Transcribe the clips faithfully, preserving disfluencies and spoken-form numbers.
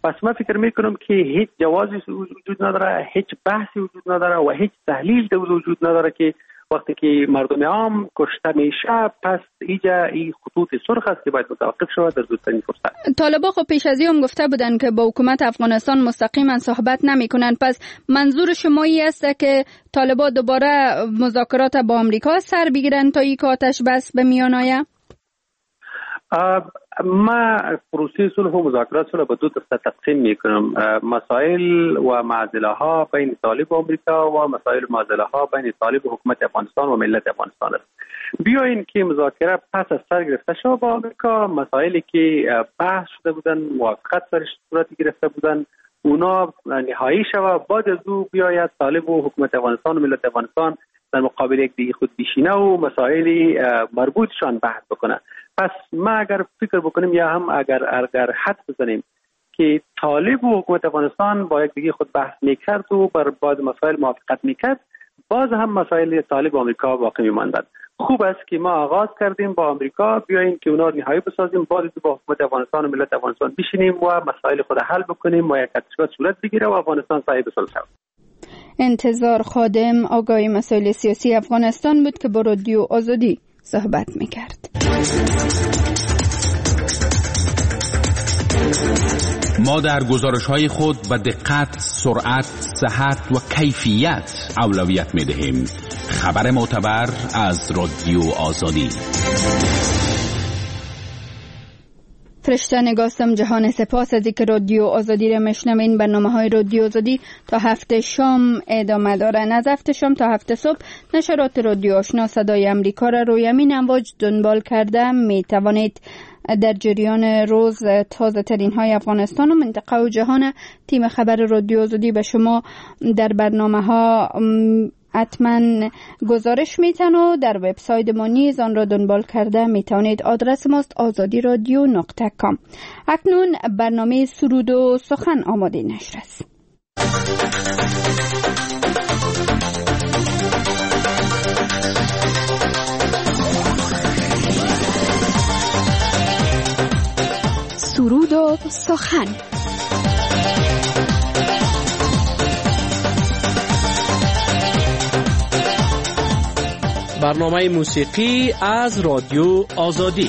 پس من فکر میکنم که هیچ جوازی وجود نداره، هیچ بحثی وجود نداره و هیچ تحلیل وجود نداره که وقتی که مردم عام کشته میشه پس ایجا این خطوط سرخ است که باید متوقف شود در زودترین فرصت. طالبان خب پیش از این هم گفته بودن که با حکومت افغانستان مستقیما صحبت نمی کنند. پس منظور شما این است که طالبان دوباره مذاکرات با آمریکا سر بگیرن تا یک آتش بس به میان آید؟ ما پروسه صلح و مذاکرات صلح به دو دسته تقسیم میکنم، مسائل و معضله ها بین طالب و آمریکا و مسائل و معضله ها بین طالب و حکومت افغانستان و ملت افغانستان است. بیاین که مذاکره پس از سر گرفته شد با آمریکا، مسائلی که بحث شده بودن موافقت سرش صورت گرفته بودن اونا نهایی شود، بعد از او بیاید طالب و حکومت افغانستان و ملت افغانستان در مقابل یک دیگه خود بشینه و مسائل مربوطشان بحث بکنه. پس ما اگر فکر بکنیم یا هم اگر اگر حد بزنیم که طالب و حکومت افغانستان با یک دیگه خود بحث میکرد و بر بعض مسائل موافقت میکرد، باز هم مسائل طالب و آمریکا باقی میماندند. خوب است که ما آغاز کردیم با آمریکا، بیاییم که اونا نهایی بسازیم، بعد با حکومت افغانستان و ملت افغانستان بشینیم و مسائل خود حل بکنیم و یک اتفاق صورت بگیره و افغانستان صاحب صلح شود. انتظار خادم، آگاهی مسائل سیاسی افغانستان بود که با رادیو آزادی صحبت میکرد. ما در گزارش‌های خود به دقت، سرعت، صحت و کیفیت اولویت می‌دهیم. خبر معتبر از رادیو آزادی. فرشته نگاستم جهان، سپاس از اینکه رادیو آزادی را میشنوین. برنامه‌های رادیو آزادی تا هفته شام ادامه دارن. از هفته شام تا هفته صبح نشرات رادیو آشنا صدای امریکا را روی همین امواج دنبال کرده می توانید در جریان روز تازه ترین های افغانستان و منطقه و جهان تیم خبر رادیو آزادی به شما در برنامه ها حتما گزارش میتن و در وبسایت ما نیز آن را دنبال کرده میتونید. آدرس ماست آزادی رادیو نقطه کام. اکنون برنامه سرود و سخن آماده نشر است. سرود و سخن. برنامه موسیقی از رادیو آزادی.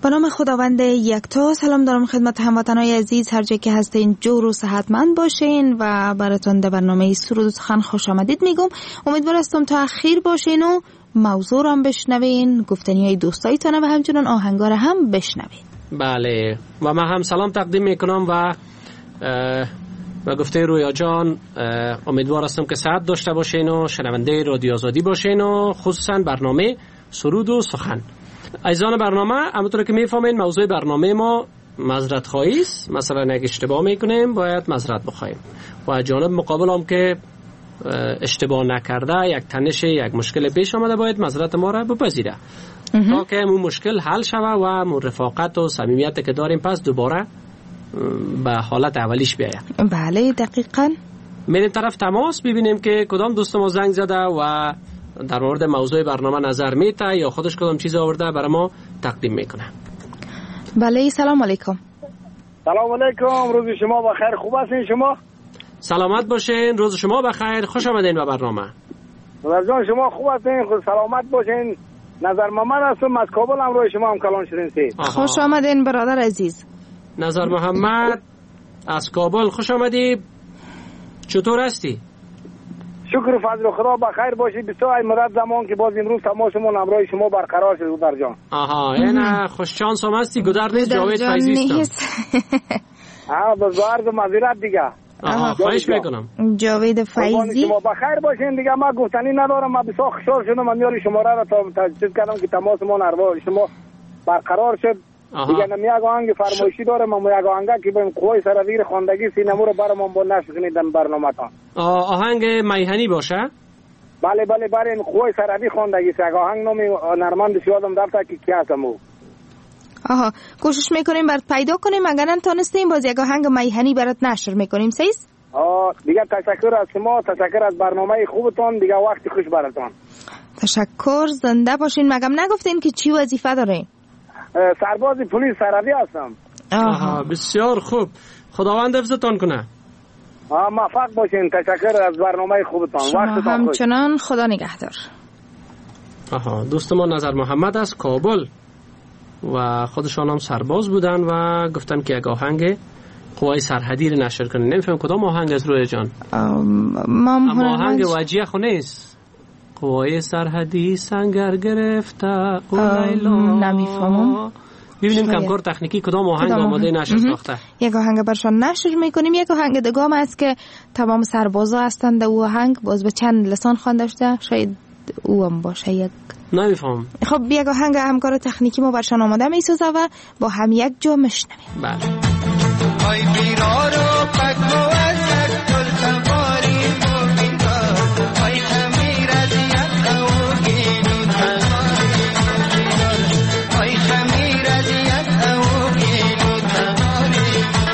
به نام خداوند یکتا. سلام دارم خدمت هموطنان عزیز، هر جا که هستین جور و صحتمند باشین و براتون در برنامه سرود و سخن خوش آمدید میگم. امیدوار هستم تا اخیر باشین و موضوع رو هم بشنوین، گفتنی های دوستایتان و همچنان آهنگار هم بشنوین. بله، و من هم سلام تقدیم میکنم و و گفته رویا جان امیدوار هستم که سعادت داشته باشین و شنونده رادیو آزادی باشین و خصوصا برنامه سرود و سخن. عزیزان برنامه، همونطور که میفهمین موضوع برنامه ما معذرت خواهی است. مثلا اگه اشتباه میکنیم باید معذرت بخوایم و جانب مقابل هم که اشتباه نکرده یک تنش یک مشکل پیش آمده باید معذرت ما را بپذیره تا که اون مشکل حل شوه و اون رفاقت و صمیمیت که داریم پس دوباره به حالت اولیش بیاید. بله دقیقاً. میریم طرف تماس ببینیم که کدام دوست ما زنگ زده و در مورد موضوع برنامه نظر میته یا خودش کدام چیز آورده برای ما تقدیم میکنه. بله سلام علیکم. سلام علیکم، روز شما بخیر. خوب هستین شما؟ سلامت باشین، روز شما بخیر، خوش آمدین به برنامه. جان شما خوب هستین؟ خود سلامت باشین. نظر محمد هستم از کابل، هم روی شما هم کلان شدین سی. خوش آمدین برادر عزیز. نظر محمد از کابل، خوش آمدی. چطور هستی؟ شکر و فضل خدا بخیر باشی. بسیار مدت زمان که باز امروز تماسمون همراه شما برقرار شد گودر جان. آها، اینا خوش شانس هم هستی. گودر نیست، جاوید فیضی است. ها بزرگ معذرت دیگه. آها، خواهش میکنم. جاوید فیضی شما بخیر باشین دیگه. ما گفتنی ندارم، ما بسیار خوشحال شدم من میاری شماره را تا تجدید کردم که تماسمون همراه شما برقرار شد. دیگه نمی یک آهنگ فرمایشی دارم، اما یک آهنگ که بهم قوای سرویر خواندگی سینما رو برام با نشر کنیدن برنامه‌تان. آهنگ میهنی باشه؟ بله بله بله، قوای سرویر خواندگی یک آهنگ نام نرمند یادم رفت که کی هستم. آها، کوشش میکنیم برات پیدا کنیم، اگر نتونستیم باز یک آهنگ میهنی برات نشر میکنیم. سیس؟ آه دیگه تشکر از شما، تشکر از برنامه خوبتون، دیگه وقت خوش براتون. تشکر، زنده باشین. مگم نگفتین که چی وظیفه دارین؟ سرباز پلیس سرحدی هستم. آها، بسیار خوب، خداوند حفظتان کنه. آه موفق باشین، تشکر از برنامه خوبتان. وقتتون خوش. همچنان خدا نگهدار. آها، دوست ما نظر محمد از کابل و خودشان هم سرباز بودن و گفتن که یک آهنگ قوای سرحدی رو نشر کنن. نمیفهم کدام آهنگ از روی جان. اما آهنگ وجیه خو نیست. قوای سرحدی سنگر گرفته او لیلا. نمیفهمم. ببینیم کمکار تکنیکی کدام آهنگ آماده نشر ساخته. یک آهنگ برشان نشر میکنیم. یک آهنگ دیگه هم است که تمام سربازا هستند. او آهنگ باز به چند لسان خوانده شده، شاید او هم باشه. یک نمیفهم. خب یک آهنگ همکار تکنیکی ما برشان آماده میسازه و با هم یک جا میشنویم. بله. ای بیرارو پک موزد گل سواری مومینا ای خمیر از یک اوگینو تماری ای خمیر از یک اوگینو تماری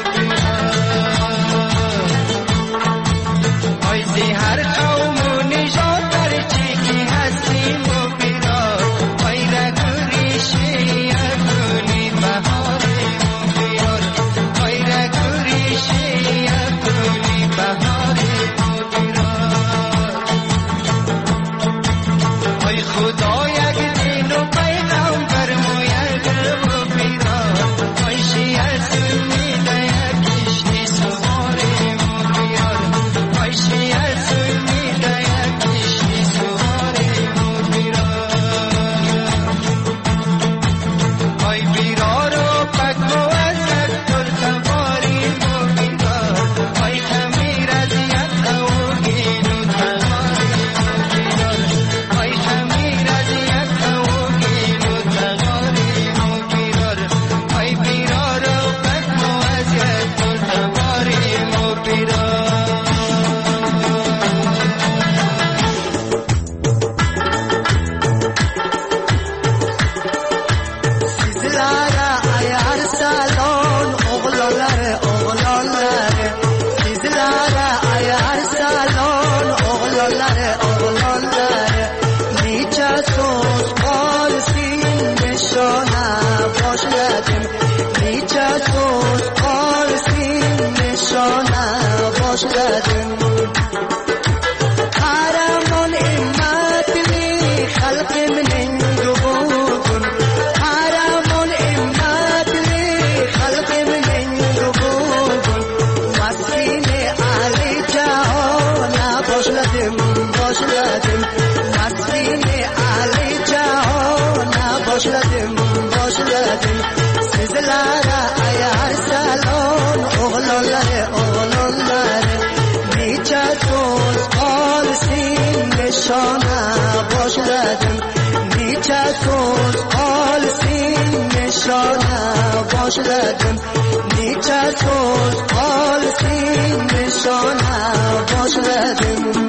ای زهر قوم نجات در چیکی هستی مومینا ای رگوری شیعه کنی بهاری مومینا ای رگوری شیعه başladım Nasrine Ali Cahana başladım başladım Sizlere ayar salon oğlanları oğlanları Nice söz kalsın nişana başladım Nice söz kalsın nişana başladım Nice söz kalsın nişana başladım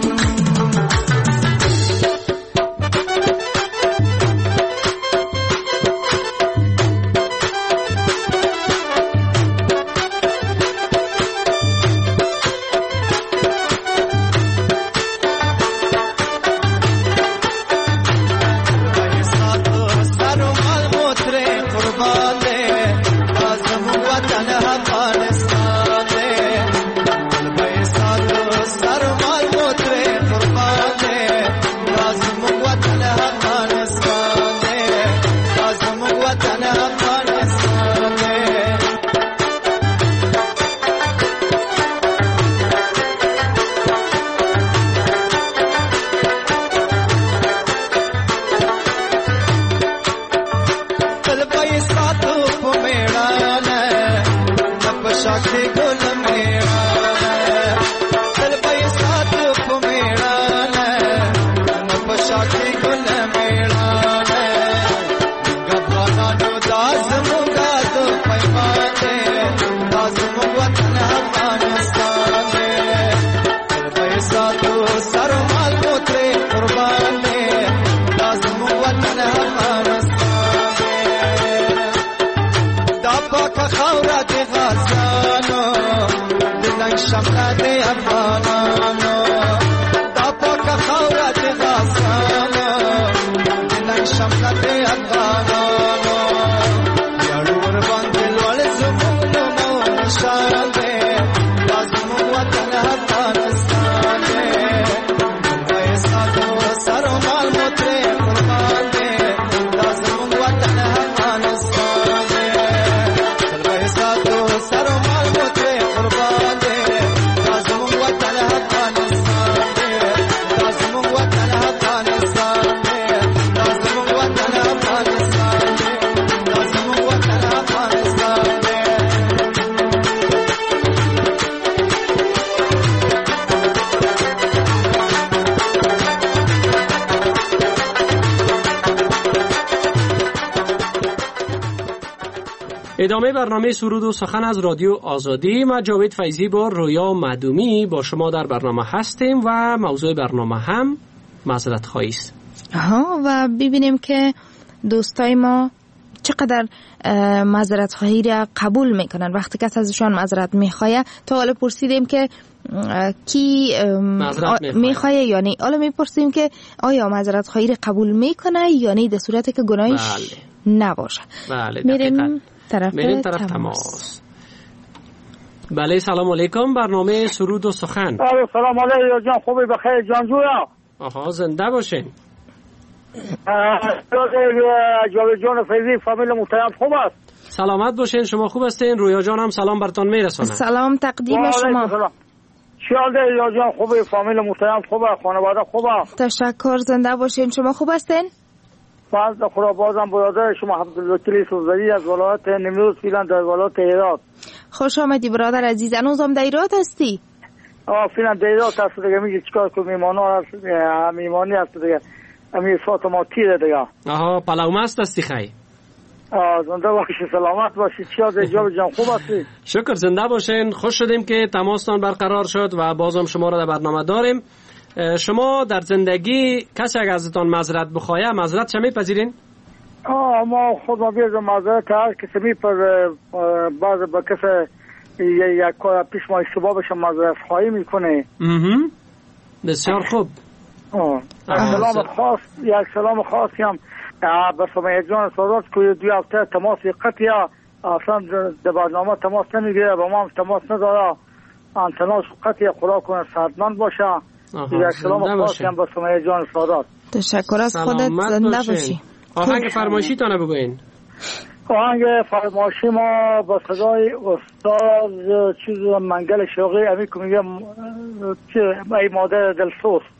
ادامه برنامه سرود و سخن از رادیو آزادی. ما جاوید فیضی با رویا مدومی با شما در برنامه هستیم و موضوع برنامه هم معذرت خواهی است. ها و ببینیم که دوستای ما چقدر معذرت خواهی را قبول میکنن. وقتی کس ازشان معذرت میخواه، تا حالا پرسیدیم که کی میخواه یا نه، حالا میپرسیم که آیا معذرت خواهی را قبول میکنه یا نه، در صورتی که گناهش بله. نباشه. بله میریم طرف میریم طرف تماس. تماس. بله سلام علیکم، برنامه سرود و سخن. سلام علیکم جان، خوبی بخیر جان جویا؟ آها زنده باشین. جاوید جان فیضی فامیل محترم خوب است؟ سلامت باشین، شما خوب هستین؟ رویا جان هم سلام براتون میرسونه. سلام تقدیم شما. چیال ده رویا جان خوبی؟ فامیل محترم خوبه؟ خانواده خوبه؟ تشکر، زنده باشین. شما خوب هستین؟ باز خدا بازم برادر شما عبدالوکیل سوزدی از ولایت نیمروز فیلان در ولایت هرات. خوش آمدی برادر عزیز. هنوزم در هرات هستی؟ آه فیلان در هرات هست دیگه. میگه چیکار کنم، میمانا هست، میمانی هست دیگه. امی صوت ما تیره دیگه. آها پلاو مست هستی خی؟ آه زنده باشی، سلامت باشی. چیکار دی جواب جان خوب هستی؟ شکر، زنده باشین. خوش شدیم که تماستان برقرار شد و بازم شما را در برنامه داریم. شما در زندگی کسی اگر ازتان معذرت بخواه معذرت چه میپذیرین؟ آه ما خود ما بیرد معذرت هر کسی میپر بعض با کسی یک کار پیش ما اشتباه بشه معذرت خواهی میکنه. بسیار خوب. آه سلام خاص، یک سلام خاصی هم به سمیه جان سادات که دوی هفته تماس قطعی اصلا در برنامه تماس نمیگیره، با ما هم تماس نداره. انتناش قطعی خوراک کنه، صحتمند باشه. یک سلام خاصی هم به سمیه جان سادات. تشکر از خودت، زنده باشی. آهنگ فرمایشی تانه بگوین. آهنگ فرمایشی ما با صدای استاد چیز منگل شوقی امی که میگم ای مادر دلسوز.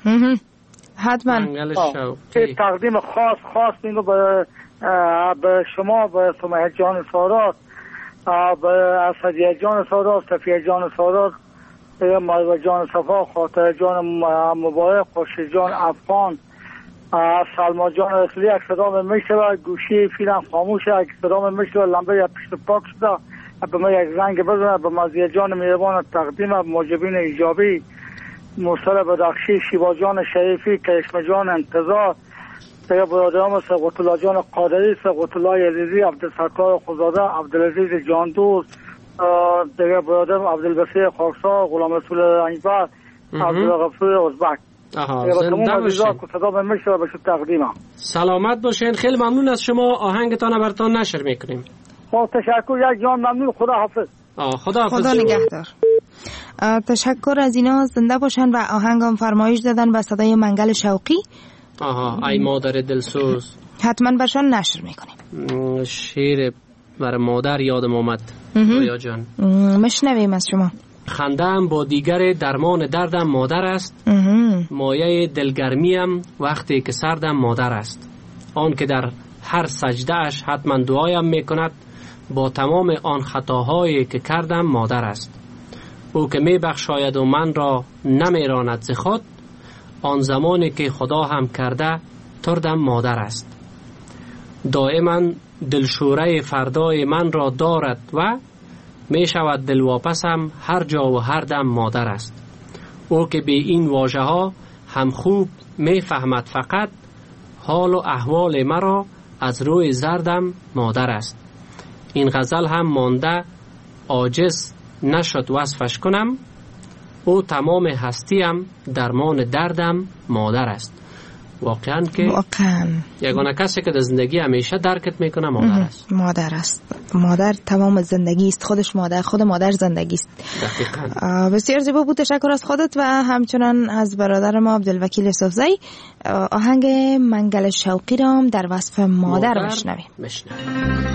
حتما منگل شوقی. تقدیم خاص خاص میگم به به شما، به سمیه جان سارات، به اسدیه جان سارات، صفیه جان سارات، به مروه جان صفا، خاطر جان مبارک، خورشید جان افغان، سلما جان اصلی. یک صدام میشوه گوشی فیلم خاموشه، یک صدام میشوه لمبه یا پشت پاک شده، به ما یک زنگ بزنه. به مزیه جان میروان تقدیم، موجبین ایجابی، موسر بدخشی، شیوا جان شریفی، کرشم جان انتظار، دیگه برادرام سقوط الله جان قادری، سقوط الله عزیزی، عبدالستار خزاده، عبدالعزیز جان دوست، دیگه برادرم عبدالبصیر خاکسار، غلام رسول انجبر، عبدالغفور ازبک. آها زنده باشین. تقدیمم. سلامت باشین. خیلی ممنون از شما. آهنگتان براتون نشر میکنیم. خب تشکر، یک جان ممنون. خدا حافظ. آه خدا حافظ. خدا نگهدار. تشکر از اینا، زنده باشن. و آهنگم فرمایش دادن به صدای منگل شوقی. آها ای مادر دلسوز. حتما برشان نشر میکنیم. شعر برای مادر یادم آمد. رویا جان مشنویم از شما. خنده‌ام با دیگر درمان دردم مادر است. مایه دلگرمیم وقتی که سردم مادر است. آن که در هر سجدهش حتما دعایم میکند، با تمام آن خطاهایی که کردم مادر است. او که میبخشاید و من را نمیراند ز خود، آن زمانی که خدا هم کرده تردم مادر است. دائما دلشوره فردای من را دارد و می شود دلواپسم هر جا و هر دم مادر است. او که به این واژه ها هم خوب می فهمد، فقط حال و احوال مرا از روی زردم مادر است. این غزل هم مانده عاجز نشد وصفش کنم، او تمام هستیم درمان دردم مادر است. واقعا که واقعا یگانه کسی که در زندگی همیشه درکت میکنه مادر است. مادر است. مادر تمام زندگی است. خودش مادر، خود مادر زندگی است. دقیقاً. بسیار زیبا بود. تشکر از خودت و همچنان از برادر ما عبدالوکیل صفزی. آهنگ منگل شوقی را هم در وصف مادر, مادر بشنویم. بشنویم.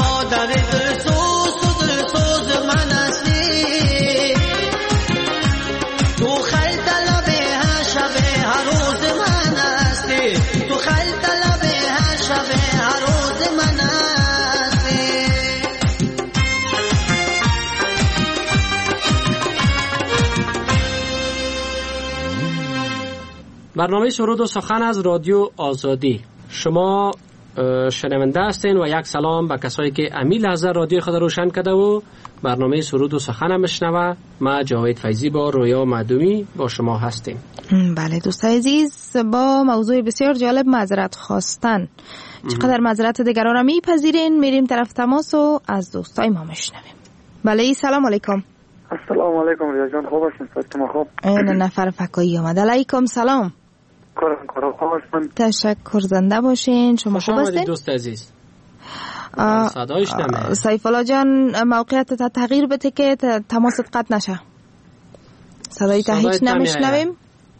مادر دلسوز تو دلسوز من هستی تو خیل طلب هر شب هر روز من هستی تو خیل طلب هر شب هر روز من هستی برنامه سرود و سخن از رادیو آزادی. شما شنونده هستین و یک سلام به کسایی که امی لحظه رادیو خود روشن کرده و برنامه سرود و سخن میشنوه. ما جاوید فیضی با رویا معدومی با شما هستیم. بله دوستای عزیز، با موضوع بسیار جالب معذرت خواستن. چقدر معذرت دیگران را میپذیرین؟ میریم طرف تماس و از دوستای ما میشنویم. بله سلام علیکم. السلام علیکم ریا جان، خوب هستین؟ صحتتون خوب؟ این نفر فکایی آمد. علیکم سلام. کارم کارم خوب هستین؟ تشکر، زنده باشین. شما خوب هستین؟ دوست عزیز. صدایش نمیاد. سیف الله جان موقعیت تغییر بده که تماست قطع نشه. صدای تا هیچ نمیشنویم.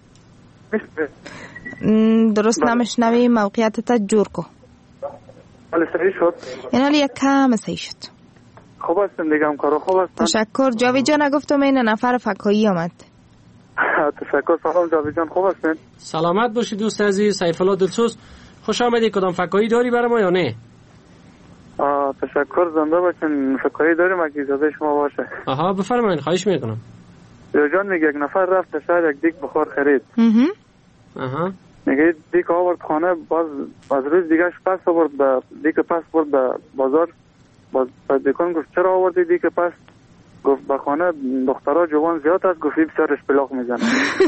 درست نمیشنویم. موقعیت تا جور کو. ولی صحیح شد. این حالی یک کم صحیح شد. خوب هستین دیگه؟ هم کارو خوب هستن؟ تشکر. جاوید جان گفتم این نفر فکایی آمد. تشکر. سلام جاوید جان، خوب هستین؟ سلامت باشی دوست عزیز. سیف الله دلسوز، خوش آمدی. کدام فکایی داری برای ما یا نه؟ آه تشکر، زنده باشین. فکایی داریم اگه اجازه شما باشه. آها بفرمایید، خواهش میکنم. ریا جان میگه یک نفر رفت شهر یک دیگ بخار خرید. آها میگه دیگ آورد خانه، باز از روز دیگهش پس آورد به دیگ پس برد به بازار. باز دکان گفت چرا آوردی دیگه پس؟ گفت به خانه دخترها جوان زیاد است، گفت بسیارش بلاغ میزنه.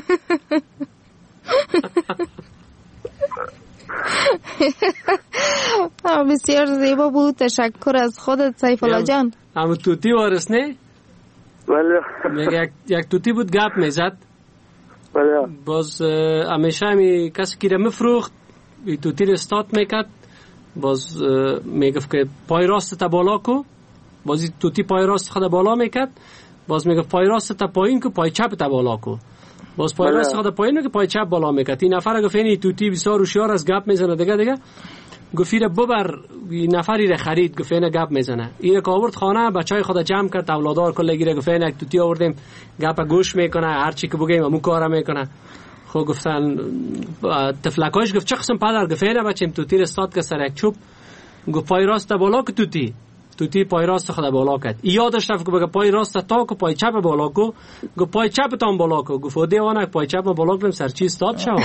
بسیار زیبا بود. تشکر از خودت سیف الله جان. همون توتی وارس نه؟ بله. میگه یک توتی بود گپ میزد. بله. باز همیشه همی کسی که را مفروخت این توتی را استاد میکرد. باز میگفت که پای راست تا بالا کو، باز توتی پای راست خود بالا میکرد. باز میگفت پای راست تا پایین کو، پای چپ تا بالا کو. باز پای راست خود پایین میگه پای چپ بالا میکرد. این نفر گفت این توتی بسیار هوشیار از گپ میزنه دیگه دیگه. گفت را ببر، این نفری را خرید. گفت اینا گپ میزنه. این که آورد خانه، بچهای خود جمع کرد، اولادار کلگی را گفت اینا توتی آوردیم گپ گوش میکنه، هر چی که بگیم همون کارا میکنه. خب گفتن تفلکاش گفت چه قسم پدر؟ گفت اینا بچیم توتی را استاد که سر یک چوب. گفت پای راست بالا که توتی توتی پای راست خود بالا کرد. یادش رفت که بگه پای راست تا کو، پای چپ بالا کو. گفت پای چپ تام بالا کو. گفت دیوانه پای چپ بالا کنم سر چی استاد شوم.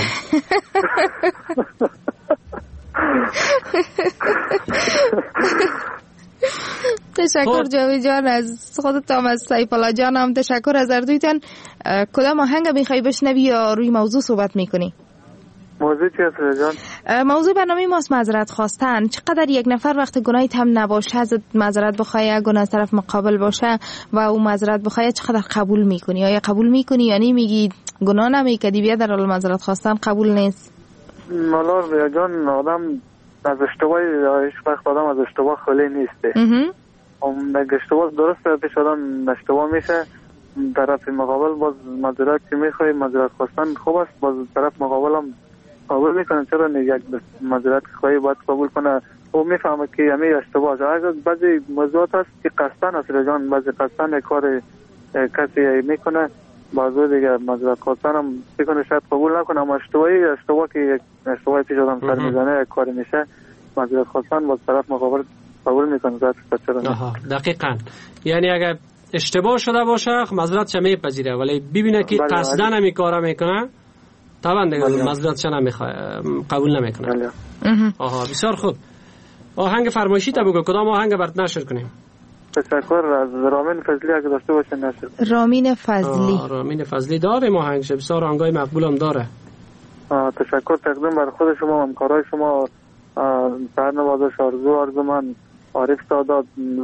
تشکر جاوید جان از خودت هم از سیف الله جان هم تشکر از اردویتان. کدام آهنگ میخوای بشنوی یا روی موضوع صحبت میکنی؟ موضوع چی هست جان؟ موضوع برنامه ماست معذرت خواستن. چقدر یک نفر وقت گناهی هم نباشه ازت معذرت بخواه، گناه از طرف مقابل باشه و او معذرت بخواه، چقدر قبول میکنی؟ آیا قبول میکنی یا نمیگی گناه نمیکردی بیا در حال معذرت خواستن قبول نیست؟ مالار ریا جان، آدم از اشتباهی هیچ وقت آدم از اشتباه خالی نیسته. اون اگه اشتباه درسته پیش آدم اشتباه میشه، طرف مقابل باز معذرت که میخوای معذرت خواستن خوب است، باز طرف مقابل هم قبول میکنه. چرا یک معذرت خواهی باید قبول کنه؟ او میفهمه که همه اشتباه است. اگر بعضی موضوعات هست که قصدن است ریا جان، بعضی قصدن یک کار کسی میکنه، بعضی دیگه معذرت خواستن هم میکنه شاید قبول نکنه، اما اشتباهی اشتباه که یک اشتباهی پیش آدم سر میزنه یک کاری میشه، معذرت خواستن باز طرف مقابل قبول میکنه. چرا دقیقاً. یعنی اگر اشتباه شده باشه معذرتش میپذیره، ولی ببینه که قصدن هم کارا میکنه طبعا دیگه معذرتش نمیخواد، قبول نمیکنه. آها بسیار خوب. آهنگ فرمایشی تا بگو کدام آهنگ برات نشر کنیم؟ تشکر. از رامین فضلی اگه داشته باشه نشر. رامین فضلی. رامین فضلی داره آهنگش، بسیار آهنگای مقبول هم داره. تشکر تقدیم بر خود شما، همکارای شما، سرنوازش آرزو آرزومند، عارف سادات،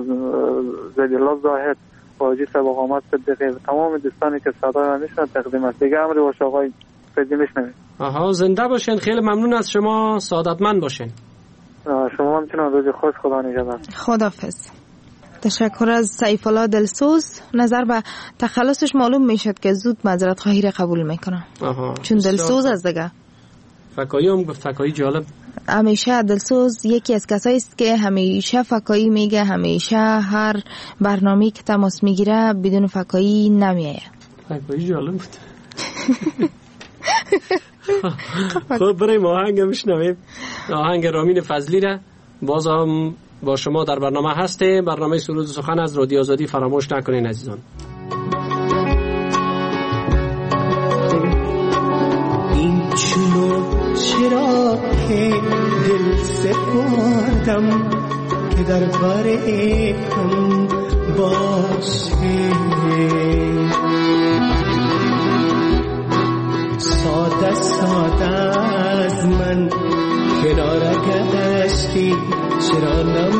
زلیلا زاهد، حاجی سبق آمد صدیقی، تمام دوستانی که صدای من میشنن تقدیم است. دیگه امری باشه آقای فضلی میشنوید. آها زنده باشین. خیلی ممنون از شما، سعادتمند باشین. شما همچنان روز خوش، خدا نگهدار. خداحافظ. تشکر از سیف الله دلسوز. نظر به تخلصش معلوم میشد که زود معذرت خواهی را قبول میکنه. چون دلسوز از دیگه. فکایی هم گفت، فکایی جالب همیشه دلسوز یکی از کسایی است که همیشه فکایی میگه، همیشه هر برنامه‌ای که تماس میگیره بدون فکایی نمیایه. فکایی جالب بود. خب برای ما آهنگ میشنویم، آهنگ رامین فضلی را. باز هم با شما در برنامه هسته، برنامه سرود سخن از رادیو آزادی. فراموش نکنین عزیزان. این چونو چرا که دل سپردم که در باره هم باشه، ساده ساده از من کنار گشتی، چرا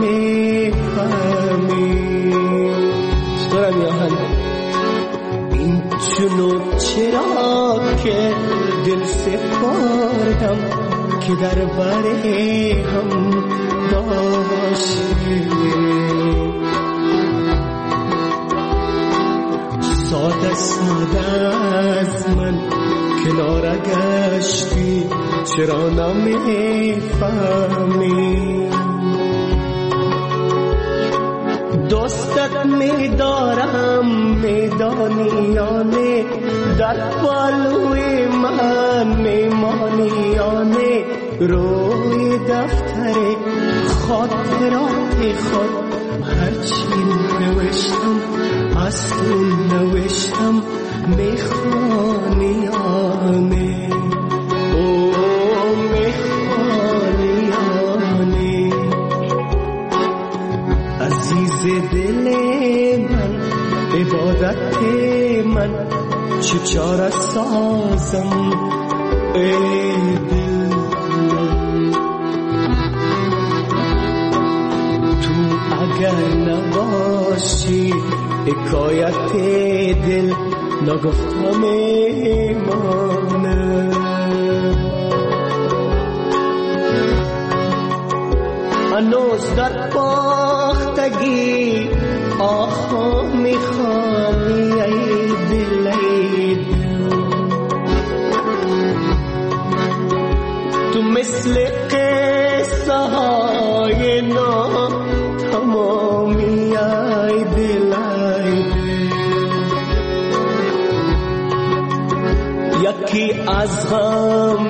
نمیفهمی؟ چطورم یاهن این چونو چرا که دل سپردم که در بره هم باشه، ساده ساده از من کنار گشتی، چرا نمیفهمی؟ دوستت میدارم میدانیانه، در پالوی من میمانیانه، روی دفتر خاطرات خود هرچی نوشتم از تو نوشتم میخوانیانه، او میخوانیانه. عزیز دل من عبادت من چه چاره سازم ای دل، تو اگر نباشی حکایت دل نگفتم ایمانه. هنوز در باختگی آخا میخوانی ای دل ای دل، تو مثل قصه های نا تمامی ای دل ای دل. یکی از غم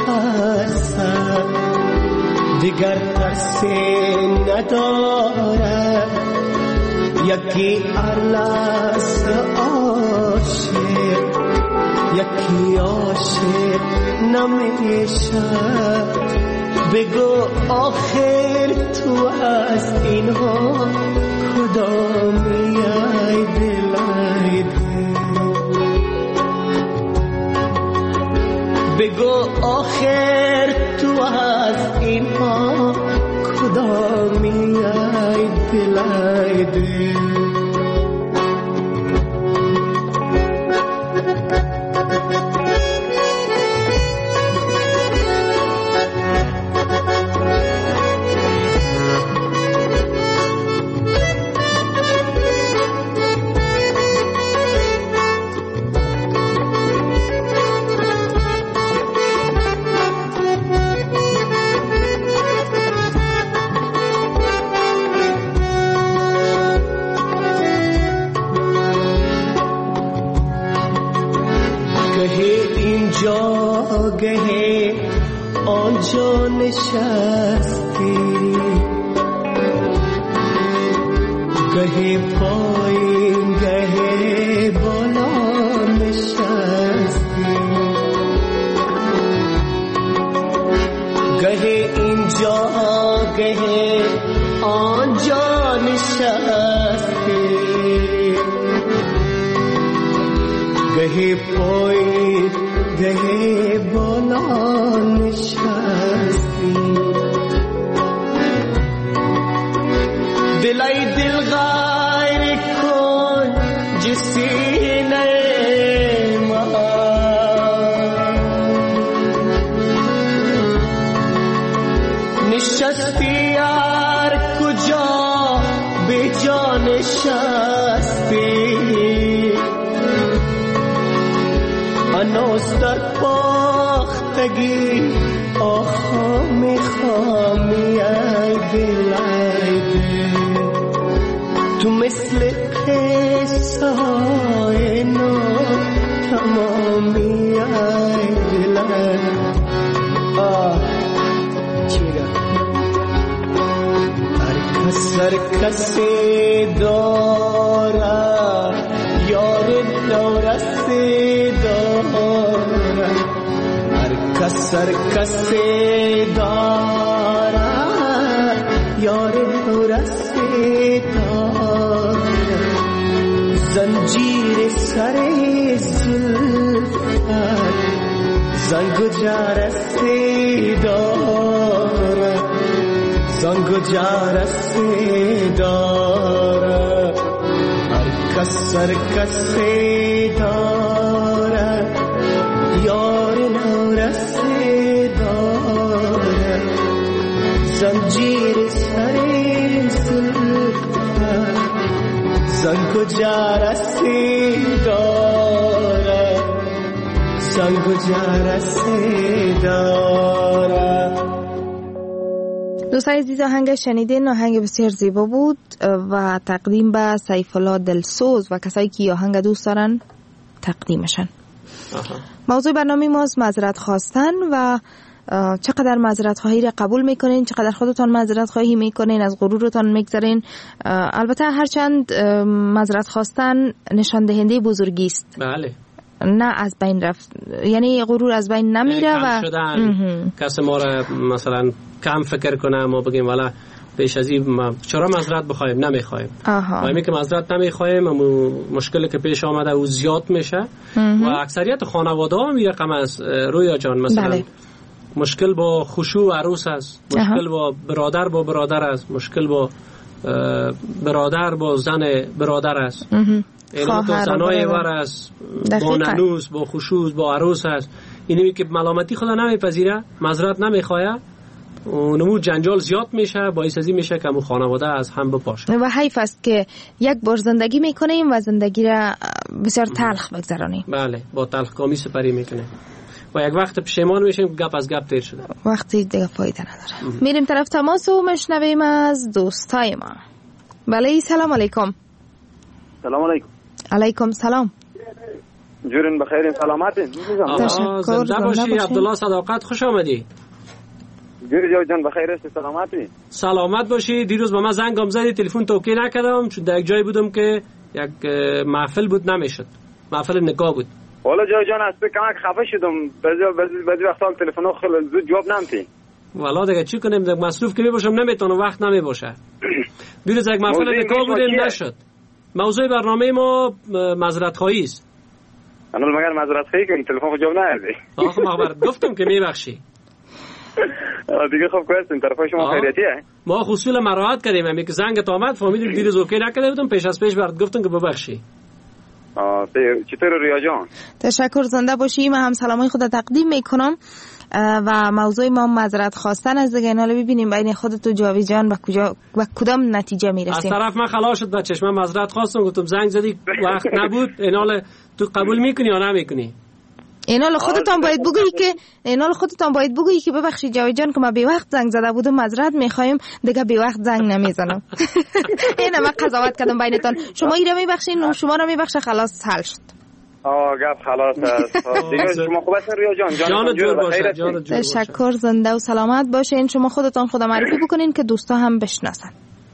ترسد دیگر ترسی نداره، یکی ارلس عاشق یکی عاشق نمیشه. بگو آخر تو از اینها کدامی ای دل ای دل، بگو آخر تو از اینها کدامی ای دل ای دل. گه آنجا نشستی، گه پایین گه بالا نشستی، گه اینجا گه آنجا نشستی، گه پایین گه بالا نشستی. دلای دل غیر کن جسینه من، نشستی یار کجا به جا نشستی، هنوز در باخت هفتگی آخا میخوامی ای دل ای دل تو مثل قصه های نو تمامی ای دل آه چیگه هر کس هر کسی داره یار دورستی داره هر کس هر کسی داره یار دورستی داره زنجیر سر زلفت زنگ و جرستی داره زنگ و جرستی داره کس هر کسی داره یار نورستی داره زنجیر سر زلفت زنگ و جرسی داره زنگ و جرسی داره. دوستان عزیز آهنگ شنیدین آهنگ بسیار زیبا بود و تقدیم به سیف الله دلسوز و کسایی که آهنگ دوست دارن تقدیمشن. موضوع برنامه ما از معذرت خواستن و چقدر معذرت خواهی را قبول میکنین، چقدر خودتان معذرت خواهی میکنین، از غرورتان میگذارین. البته هرچند معذرت خواستن نشان دهنده بزرگی است. بله. نه از بین رفت، یعنی غرور از بین نمیره و کسی ما را مثلا کم فکر کنه ما بگیم والا پیش از این ما چرا معذرت بخوایم، نمیخوایم. و همین که معذرت نمیخوایم و مشکلی که پیش آمده او زیاد میشه و اکثریت خانواده هم این رقم است. رویا جان مثلا بله. مشکل با خشوع عروس است، مشکل با برادر با برادر است، مشکل با برادر با زن برادر است، اینا تو زنای ور است، با ننوس با خشوع با عروس است. اینی که ملامتی خدا نمیپذیره، معذرت نمیخواد و نمو جنجال زیاد میشه، باعث ازی میشه که مو خانواده از هم بپاشه. و حیف است که یک بار زندگی میکنیم و زندگی را بسیار تلخ بگذرانیم. بله، با تلخ کامی سپری میکنیم و یک وقت پشیمان میشیم گپ از گپ تیر شده، وقتی دیگه فایده نداره. ام. میریم طرف تماس و مشنویم از دوستای ما. بله، سلام علیکم. سلام علیکم. علیکم سلام. جورین بخیر، سلامتین؟ تشکر. زنده باشی عبدالله صداقت، خوش آمدی. جوری جان بخیر است، سلامتی؟ سلامت باشی. دیروز به من زنگم زدی، تلفن توکی نکردم چون در یک جای بودم که یک محفل بود، نمیشد، محفل نکاح بود. والا جای جان است کمک خفه شدم، بعضی بعضی وقتا تلفن خیلی زود جواب نمیدی. والا دیگه چی کنیم، دیگه مصروف که میباشم نمیتونم، وقت نمیباشه. دیروز یک محفل نکاح بود نشد. موضوع برنامه ما معذرت خواهی است. انا مگر معذرت خواهی کنم، تلفن جواب ندادی. آخه مخبر گفتم که میبخشی. دیگه خب کوست این طرف شما خیریتیه. ما خصوصا مراعات کردیم، همین که زنگت اومد فهمیدیم دیروز اوکی نکرده بودم، پیش از پیش برات گفتم که ببخشی. آ چطور ریا جان؟ تشکر، زنده باشی. من هم سلامای خود تقدیم میکنم و موضوع ما معذرت خواستن از دیگه. حالا ببینیم بین خودت و جاوی جان و کجا و کدام نتیجه میرسیم. از طرف من خلاص شد بچه‌ش، من معذرت خواستم، گفتم زنگ زدی وقت نبود، اینال تو قبول میکنی یا نمیکنی؟ اینال خودتان باید بگویی که اینال خودتان باید بگویی که ببخشید جاوید جان که ما بی وقت زنگ زده بودم، معذرت میخوایم، دیگه بی وقت زنگ نمیزنم. اینا من قضاوت کردم بینتون، شما اینا میبخشین و شما رو میبخشه، خلاص حل شد. آه گپ خلاص است. دیگه شما خوب هستین ریا جان؟ جان جور باشه، جان جور. تشکر، زنده و سلامت باشین. شما خودتان خدا معرفی بکنین که دوستا هم بشناسن.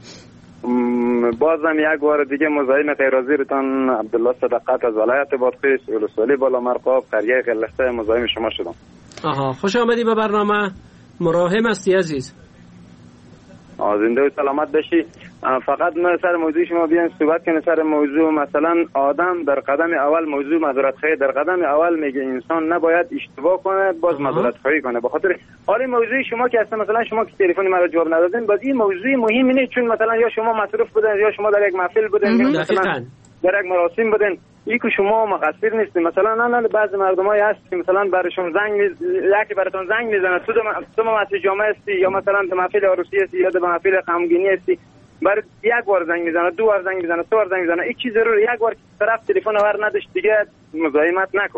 بازم یک بار دیگه مزاحم غیرحاضرتان عبدالله صداقت از ولایت بادغیس ولسوالی بالا مرقاب قریه قلخته مزاحم شما شدم. آها، خوش آمدی به برنامه. مراهم هستی عزیز. زنده و سلامت باشی. فقط ما سر موضوع شما بیان صحبت کنیم سر موضوع مثلا آدم در قدم اول موضوع معذرت خواهی، در قدم اول میگه انسان نباید اشتباه کنه باز معذرت خواهی کنه. به خاطر حالا موضوع شما که اصلا مثلا شما که تلفن مرا جواب ندادین، باز این موضوع مهمی نیست، چون مثلا یا شما مصروف بودن یا شما در یک محفل بودن یا مثلا در یک مراسم بودن، این که شما مقصر نیستین. مثلا نه نه بعضی مردمای هست که مثلا براشون زنگ یکی براتون زنگ میزنه، تو تو مسجد جامعه هستی یا مثلا در محفل عروسی هستی یا در محفل غمگینی هستی، بر یک بار زنگ میزنه، دو بار زنگ میزنه، سه بار زنگ میزنه، این چیز ضرور یک بار طرف تلفن ور نداشت دیگه مزاحمت نکن.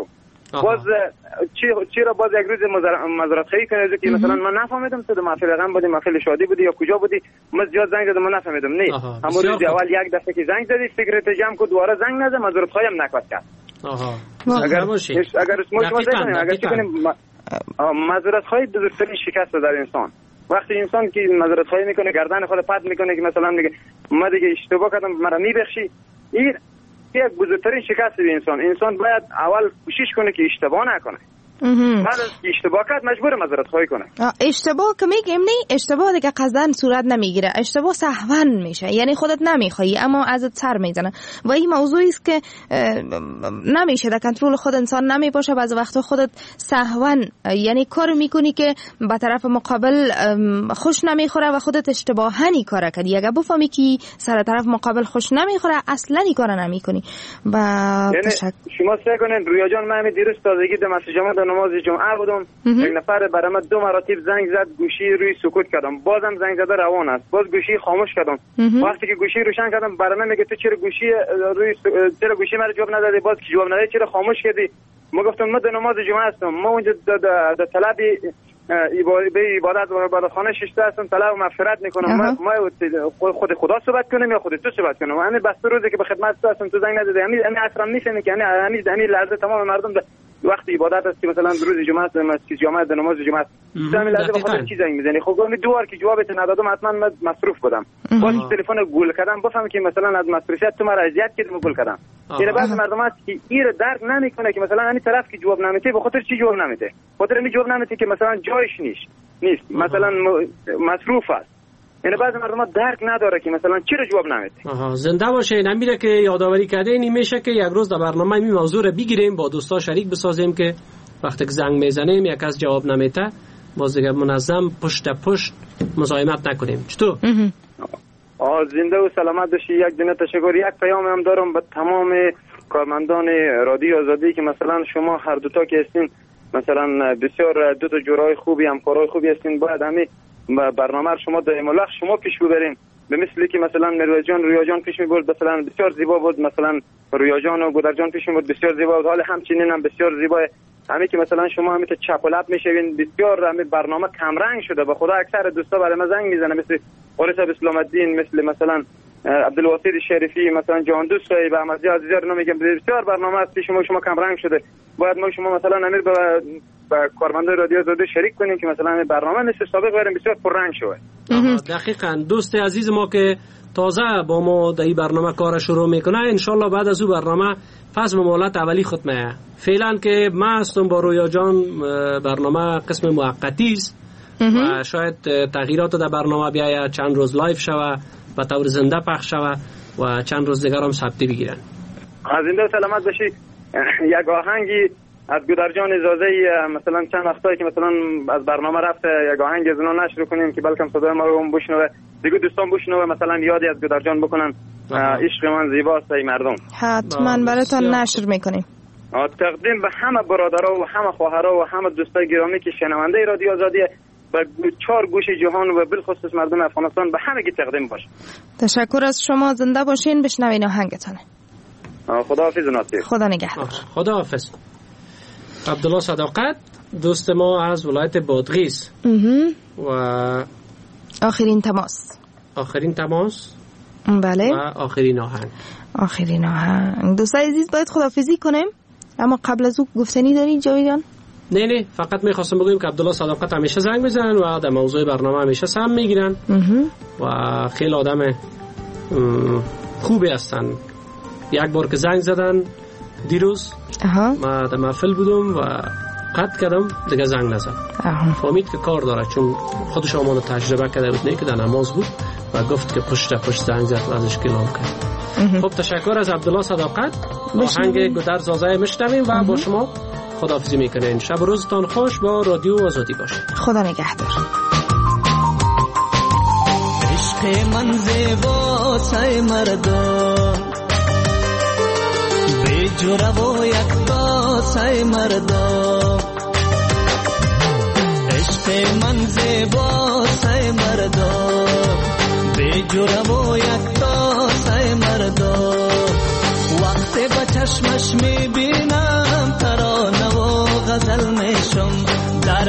باز چی چرا باز یک روز مزارت خواهی کنه که مثلا من نفهمیدم تو محفل غم بودی محفل شادی بودی یا کجا بودی من زیاد زنگ زدم من نفهمیدم نه همون روز اول یک دفعه که زنگ زدی فکرت جمع کو دوباره زنگ نزد مزارت خواهی هم نکرد کرد. آها اگر اگر ما شما بگیم اگر چی کنیم مزارت خواهی بزرگترین شکست در انسان. وقتی انسان که مزارت خواهی میکنه گردن خود پد میکنه که مثلا میگه ما دیگه اشتباه کردم مرا میبخشی، این یک بزرگترین شکست به انسان. انسان باید اول کوشش کنه که اشتباه نکنه. بعد از اشتباه کرد مجبور معذرت خواهی کنه. اشتباه که میگیم نه، اشتباه دیگه قصدن صورت نمیگیره، اشتباه سهوا میشه، یعنی خودت نمیخوای اما ازت سر میزنه و این موضوعی است که نمیشه در کنترل خود انسان نمیباشه. بعضی وقتا خودت سهوا یعنی کار میکنی که به طرف مقابل خوش نمیخوره و خودت اشتباهی کار کردی. اگه بفهمی که سر طرف مقابل خوش نمیخوره اصلا این کارو نمیکنی. و یعنی تشک... شما سعی کنین رویا جان، من همین دیروز تازگی در مسجد جمعه نماز جمعه بودم، یک نفر برام دو مراتب زنگ زد، گوشی روی سکوت کردم، بازم زنگ زده روان است، باز گوشی خاموش کردم. وقتی که گوشی روشن کردم برام میگه تو چرا گوشی روی چرا گوشی مرا جواب ندادی، باز که جواب ندادی چرا خاموش کردی؟ ما گفتم من در نماز جمعه هستم، ما اونجا در طلب به عبادت و عبادتخانه ششته هستم، طلب مغفرت میکنم. ما ما خود خدا صحبت کنیم یا خود تو صحبت کنیم؟ همین بس روزی که به خدمت تو هستم تو زنگ ندادی، همین همین اصلا میفهمی که همین همین لحظه تمام مردم وقتی عبادت است که مثلا روز جمعه است، مسجد جمعه در نماز جمعه است، همین لحظه به خاطر چی زنگ میزنی؟ خب گفتم دو بار که جوابت ندادم حتما من مصروف بودم، باز تلفن گول کردم، بفهم که مثلا از مصروفیت تو مرا اذیت کردم گول کردم. یعنی بعضی مردم هست که این درک نمیکنه که مثلا همین طرف که جواب نمیده به خاطر چی جواب نمیده، خاطر همین جواب نمیده که مثلا جایش نیست نیست مثلا مصروف است. یعنی بعضی مردم درک نداره که مثلا چرا جواب نمیده. آها زنده باشه. نمیره که یادآوری کرده این میشه که یک روز در برنامه این موضوع رو بگیریم با دوستا شریک بسازیم که وقتی که زنگ میزنیم یک کس جواب نمیده باز دیگه منظم پشت پشت مزاحمت نکنیم. چطور؟ آه زنده و سلامت باشی. یک دونه تشکر. یک پیام هم دارم به تمام کارمندان رادیو آزادی که مثلا شما هر دوتا که هستین مثلا بسیار دو تا جورای خوبی همکارای خوبی هستین، باید همین برنامه شما در ملخ شما پیش ببرین، به مثلی که مثلا مروه جان رویا جان پیش میبرد مثلا بسیار زیبا بود، مثلا رویا جان و گودر جان پیش میبرد بسیار زیبا بود، حال همچنین هم بسیار زیبا. همین که مثلا شما همین چپ و لپ میشوین بسیار همین برنامه کم رنگ شده. به خدا اکثر دوستا برای ما زنگ میزنه مثل قاری صاحب اسلام الدین، مثل مثلا عبدالواسط شریفی، مثلا جان دوست صاحب احمدی عزیزی رو میگم بسیار برنامه است شما شما کم رنگ شده. باید ما شما مثلا امیر به با کارمندان رادیو آزادی شریک کنیم که مثلا برنامه مثل سابق بریم بسیار پررنگ شده. دقیقاً. دوست عزیز ما که تازه با ما در این برنامه کار شروع میکنه ان شاء الله بعد از اون برنامه فاز ممالات اولی خود میه. فعلا که ما هستم با رویا جان برنامه قسم موقتی است و شاید تغییرات در برنامه بیاید، چند روز لایو شوه و طور زنده پخش شوه و چند روز دیگر هم ثبتی بگیرن. زنده و سلامت باشی. یک آهنگی از گودر جان اجازه مثلا چند وقتایی که مثلا از برنامه رفته یک آهنگ از اونها نشر کنیم که بلکم صدای ما رو بشنوه دیگه دوستان بشنوه، مثلا یادی از گودر جان بکنن عشق من زیباست ای مردم. حتما براتون نشر میکنیم. تقدیم به همه برادرها و همه خواهرها و همه دوستای گرامی که شنونده رادیو آزادی به چهار گوش جهان و بالخصوص مردم افغانستان به همه کی تقدیم باشه. تشکر از شما. زنده باشین. بشنوین آهنگتونه. خداحافظ ناصر. خدا نگهدار. خداحافظ. عبدالله صداقت دوست ما از ولایت بادغیس و آخرین تماس آخرین تماس بله و آخرین آهنگ آخرین آهنگ. دوستای عزیز باید خداحافظی کنیم، اما قبل از او گفتنی داری جاوید جان؟ نه نه فقط میخواستم بگم که عبدالله صداقت همیشه زنگ میزنن و در موضوع برنامه همیشه سهم میگیرن و خیلی آدم خوبی هستن. یک بار که زنگ زدن دیروز اها. ما در محفل بودم و قطع کردم دیگه زنگ نزد. فهمید که کار داره چون خودش آماده تجربه کرده بود، نه که در نماز بود و گفت که پشت پشت زنگ زد و ازش کلام کرد. خب تشکر از عبدالله صداقت. آهنگ گودر زازه میشنویم و با شما خداحافظی میکنین. شب و روزتان خوش با رادیو آزادی باشه. خدا نگهدار. عشق من زیبا سای مردم جورا و یک تا سای مردم، عشق من زیبا سای مردم بی جورا و یک تا سای مردم، وقتی با چشمش میبینم ترانه و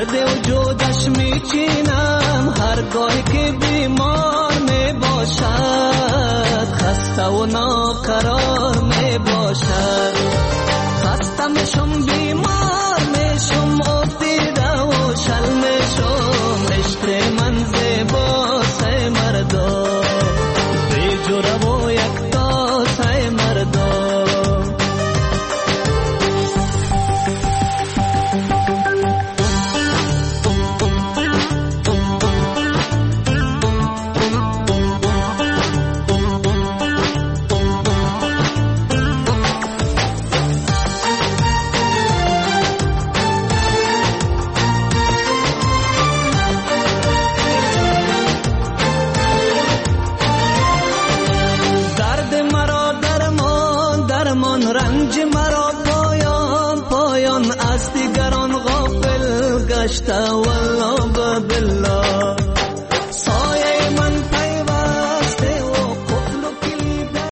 درد وجودش میچینم هرگاهی که بیمار می باشد، خسته و ناقرار می باشد. خسته میشم بیمار میشم افتیده و شل میشم، عشق من زیباست ای مردم، بی جرم و یکتاست ای مردم. رنج مرا پایان پایان از دیگران غافل گشته والله بالله.